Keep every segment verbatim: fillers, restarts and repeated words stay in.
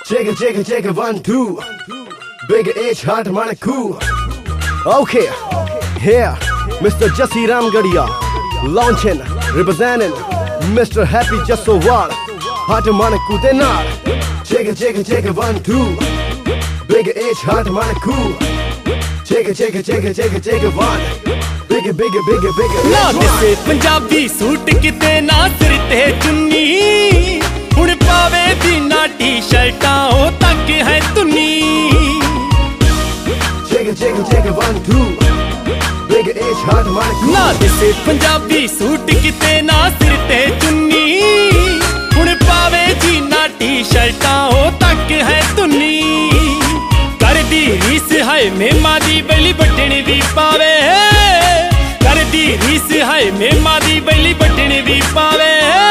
Check it, check it, check it, one, two. Big H heart man cool. Okay, here, Mister Jassi Ramgadia, launching, representing Mister Happy Jassowal. Heart man cool, they not. Check it, check it, check it, one, two. Big H heart man cool. Check it, check it, check it, check it, check it, one. Big, big, big, big. ना दिसे Punjabi suit किते ना सिर ते चुन्नी हुण पावे दी ना टी शर्टां ओ तक है तुन्नी Check it, check it, check it, one, two. Big H heart man cool. ना दिसे पंजाबी सूट किते ना सिर ते चुन्नी हुण पावे जी ना टी शर्टां ओ तक है तुन्नी करदी रीस हाय मेमा दी बेली बटन भी पावे करदी रीस हाय मेमा दी बेली बटन भी पावे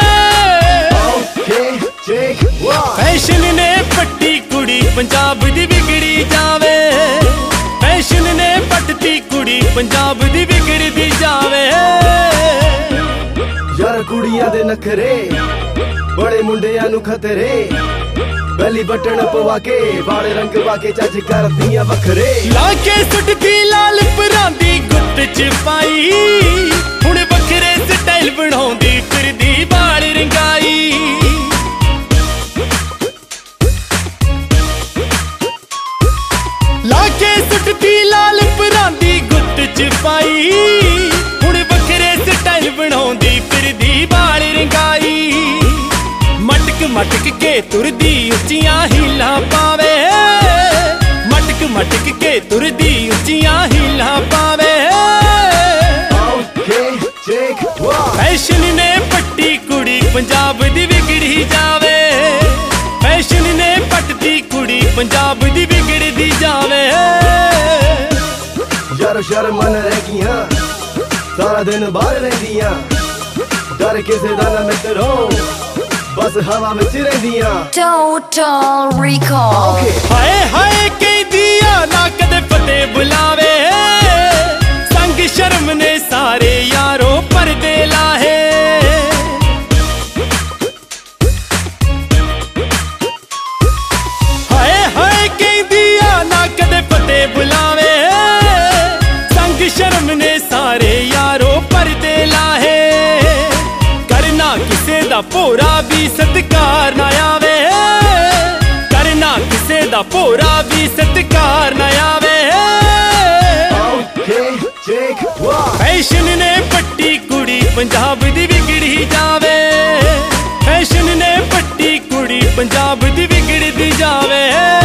Okay, check one. फैशन ने पट्टी कुड़ी पंजाब दी बिगड़ी जावे फैशन ने पट्टी कुड़ी पंजाब दी बिगड़दी जावे यार कुड़ियां दे नखरे बड़े मुंडियां नु खतरे बेली बटन पवा के वाले रंग वाके चज करदियां वखरे लाके सुटदी लाल परांदी गुੱਤ ਚ ਪਾਈ ਹੁਣ ਵੱਖਰੇ ਸਟਾਈਲ ਬਣਾਉਂਦੀ ਫਿਰਦੀ ਵਾਲ ਰੰਗਾਈ ਲਾਕੇ ਸੁਟਦੀ ਲਾਲ ਪਰਾਂਦੀ ਗੁੱਤ ਚ ਪਾਈ ਹੁਣ ਵੱਖਰੇ ਸਟਾਈਲ ਬਣਾਉਂਦੀ ਫਿਰਦੀ ਵਾਲ ਰੰਗਾਈ ਮਟਕ ਮਟਕ ਕੇ ਤੁਰਦੀ ਉੱਚੀਆਂ ਹੀਲਾਂ ਪਾਵੇ ਮਟਕ ਮਟਕ ਕੇ ਤੁਰਦੀ ਉੱਚੀਆਂ ਹੀਲਾਂ ਪਾਵੇ Okay, check one. ਫੈਸ਼ਨ ਨੇ ਪੱਟੀ ਕੁੜੀ ਪੰਜਾਬ ਦੀ ਵਿਗੜੀ ਜਾਵੇ ਫੈਸ਼ਨ ਨੇ ਪੱਟਦੀ ਕੁੜੀ ਪੰਜਾਬ ਦੀ ਵਿਗੜਦੀ ਜਾਵੇ ਯਾਰ ਸ਼ਰਮਨ ਰਹਿ ਗਈਆਂ ਸਾਰਾ ਦਿਨ ਬਾਹਰ ਰਹਿੰਦੀਆਂ ਡਰ ਕਿਸੇ ਦਾ ਨਾ ਮਿੱਤਰੋ ਬਸ ਹਵਾ ਵਿੱਚ ਰਹਿੰਦੀਆਂ Total Recall. Okay. ਹਾਏ ਹਾਏ ਕਹਿੰਦੀਆਂ ਨਾ ਕਦੇ ਫਤਿਹ ਬੁਲਾਵੇ ਸੰਗ ਸ਼ਰਮ ਨੇ ਸਾਰੇ ਯਾਰੋ ਪਰਦੇ ਲਾਹੇ ਹਾਏ ਹਾਏ ਕਹਿੰਦੀਆਂ ਨਾ ਕਦੇ ਫਤਿਹ ਬੁਲਾਵੇ ਸੰਗ ਸ਼ਰਮ ਨੇ ਸਾਰੇ ਯਾਰੋ ਪਰਦੇ ਲਾਹੇ ਕਰਨਾ ਕਿਸੇ ਦਾ ਭੋਰਾ ਵੀ ਸਤਿਕਾਰ ਨਾ ਆਵੇ ਕਰਨਾ ਕਿਸੇ ਦਾ ਭੋਰਾ ਵੀ ਸਤਿਕਾਰ ਨਾ ਆਵੇ Okay, check one. ਫੈਸ਼ਨ ਨੇ ਪੱਟੀ ਕੁੜੀ ਪੰਜਾਬ ਦੀ ਵਿਗੜੀ ਜਾਵੇ ਫੈਸ਼ਨ ਨੇ ਪੱਟੀ ਕੁੜੀ ਪੰਜਾਬ ਦੀ ਵਿਗੜਦੀ ਜਾਵੇ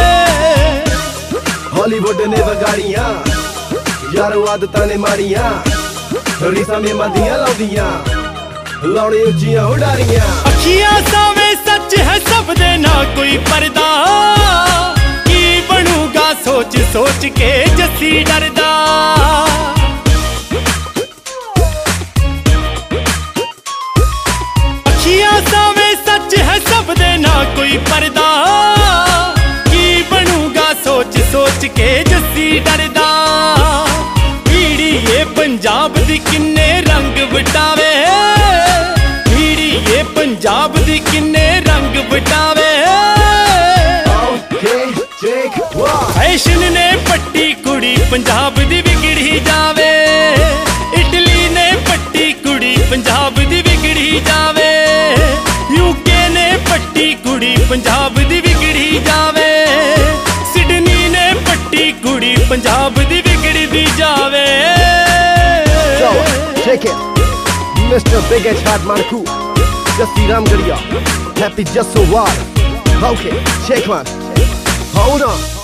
ਹਾਲੀਵੁੱਡ ਨੇ ਵਿਗਾੜੀਆਂ ਯਾਰੋ ਆਦਤਾਂ ਨੇ ਮਾੜੀਆਂ ਰੀਸਾਂ ਮੇ ਮੰਦੀਆਂ ਲਾਉਂਦੀਆਂ ਲਾਉਣੀ ਉੱਚੀਆਂ ਉਡਾਰੀਆਂ ਅੱਖੀਆਂ ਸਾਵੇਂ ਸੱਚ ਹੈ ਸਭ ਦੇ ਨਾ ਕੋਈ ਪਰਦਾ ਕੀ ਬਣੂਗਾ ਸੋਚ ਸੋਚ ਕੇ ਜੱਸੀ ਡਰਦਾ ਅੱਖੀਆਂ ਸਾਵੇਂ ਸੱਚ ਹੈ ਸਭ ਦੇ ਨਾ ਕੋਈ ਪਰਦਾ ਕੀ ਬਣੂਗਾ ਸੋਚ ਸੋਚ ਕੇ ਜੱਸੀ ਡਰਦਾ ਪੀੜੀਏ ਪੰਜਾਬ ਦੀ ਕਿੰਨੇ ਰੰਗ ਵਟਾਵੇ ਪੀੜੀਏ ਪੰਜਾਬ ਦੀ ਕਿੰਨੇ ਰੰਗ ਵਟਾਵੇ Okay, check one. ਫੈਸ਼ਨ ਨੇ ਪੱਟੀ ਕੁੜੀ ਪੰਜਾਬ ਦੀ ਵਿਗੜੀ ਜਾਵੇ ਇਟਲੀ ਨੇ ਪੱਟੀ ਕੁੜੀ ਪੰਜਾਬ ਦੀ ਵਿਗੜੀ ਜਾਵੇ ਯੂਕੇ ਨੇ ਪੱਟੀ ਕੁੜੀ ਪੰਜਾਬ ਦੀ ਵਿਗੜੀ ਜਾਵੇ ਸਿਡਨੀ ਨੇ ਪੱਟੀ ਕੁੜੀ ਪੰਜਾਬ ਦੀ ਵਿਗੜਦੀ ਜਾਵੇ So, check it. Mister Big H Heart man cool. Jassi Ramgadia, Happy Jassowal. Okay, check one. Hold on.